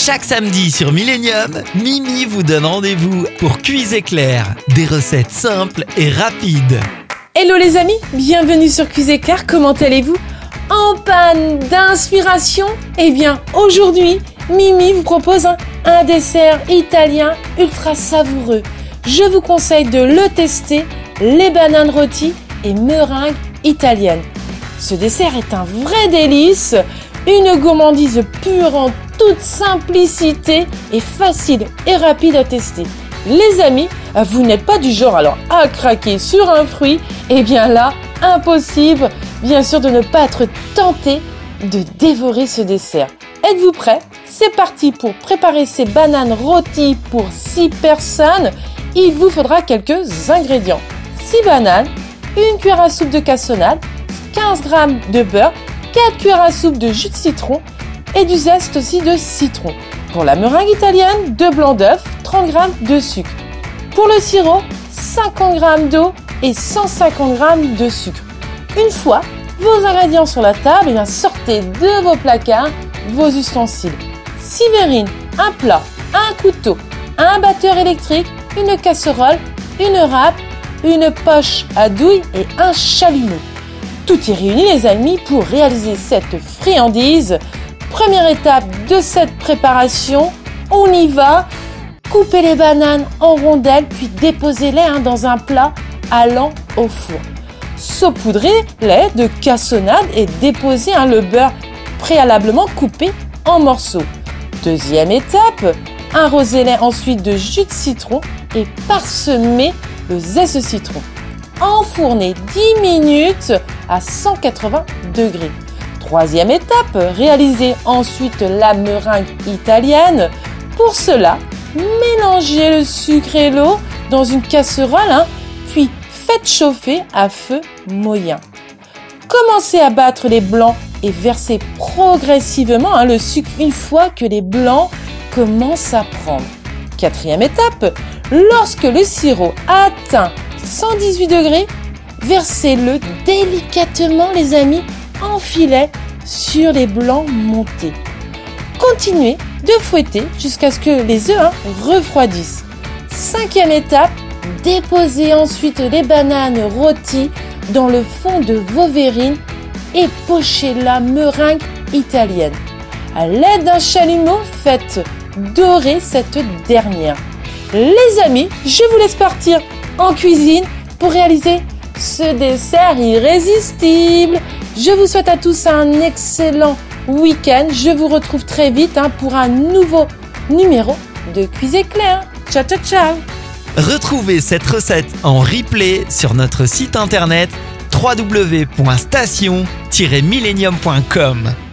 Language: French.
Chaque samedi sur Millennium, Mimi vous donne rendez-vous pour Cuise Éclair. Des recettes simples et rapides. Hello les amis, bienvenue sur Cuise Éclair, comment allez-vous? En panne d'inspiration? Eh bien, aujourd'hui, Mimi vous propose un dessert italien ultra savoureux. Je vous conseille de le tester, les bananes rôties et meringues italiennes. Ce dessert est un vrai délice, une gourmandise pure en toute simplicité et facile et rapide à tester. Les amis, vous n'êtes pas du genre alors à craquer sur un fruit, et bien là, impossible bien sûr de ne pas être tenté de dévorer ce dessert. Êtes-vous prêts? C'est parti pour préparer ces bananes rôties pour 6 personnes. Il vous faudra quelques ingrédients. 6 bananes, 1 cuillère à soupe de cassonade, 15 g de beurre, 4 cuillères à soupe de jus de citron et du zeste aussi de citron. Pour la meringue italienne, 2 blancs d'œufs, 30 g de sucre. Pour le sirop, 50 g d'eau et 150 g de sucre. Une fois vos ingrédients sur la table, sortez de vos placards vos ustensiles. 6 verrines, un plat, un couteau, un batteur électrique, une casserole, une râpe, une poche à douille et un chalumeau. Tout est réuni les amis pour réaliser cette friandise. Première étape de cette préparation, on y va. Coupez les bananes en rondelles puis déposez-les dans un plat allant au four. Saupoudrez-les de cassonade et déposez le beurre préalablement coupé en morceaux. Deuxième étape, arrosez-les ensuite de jus de citron et parsemez le zeste de citron. Enfournez 10 minutes à 180 degrés. Troisième étape, réalisez ensuite la meringue italienne. Pour cela, mélangez le sucre et l'eau dans une casserole, puis faites chauffer à feu moyen. Commencez à battre les blancs et versez progressivement le sucre une fois que les blancs commencent à prendre. Quatrième étape, lorsque le sirop atteint 118 degrés, versez-le délicatement les amis en filet sur les blancs montés. Continuez de fouetter jusqu'à ce que les œufs refroidissent. Cinquième étape, déposez ensuite les bananes rôties dans le fond de vos verrines et pochez la meringue italienne. À l'aide d'un chalumeau, faites dorer cette dernière. Les amis, je vous laisse partir en cuisine pour réaliser ce dessert irrésistible. Je vous souhaite à tous un excellent week-end. Je vous retrouve très vite pour un nouveau numéro de Cuise Éclair. Ciao, ciao, ciao! Retrouvez cette recette en replay sur notre site internet www.station-millennium.com.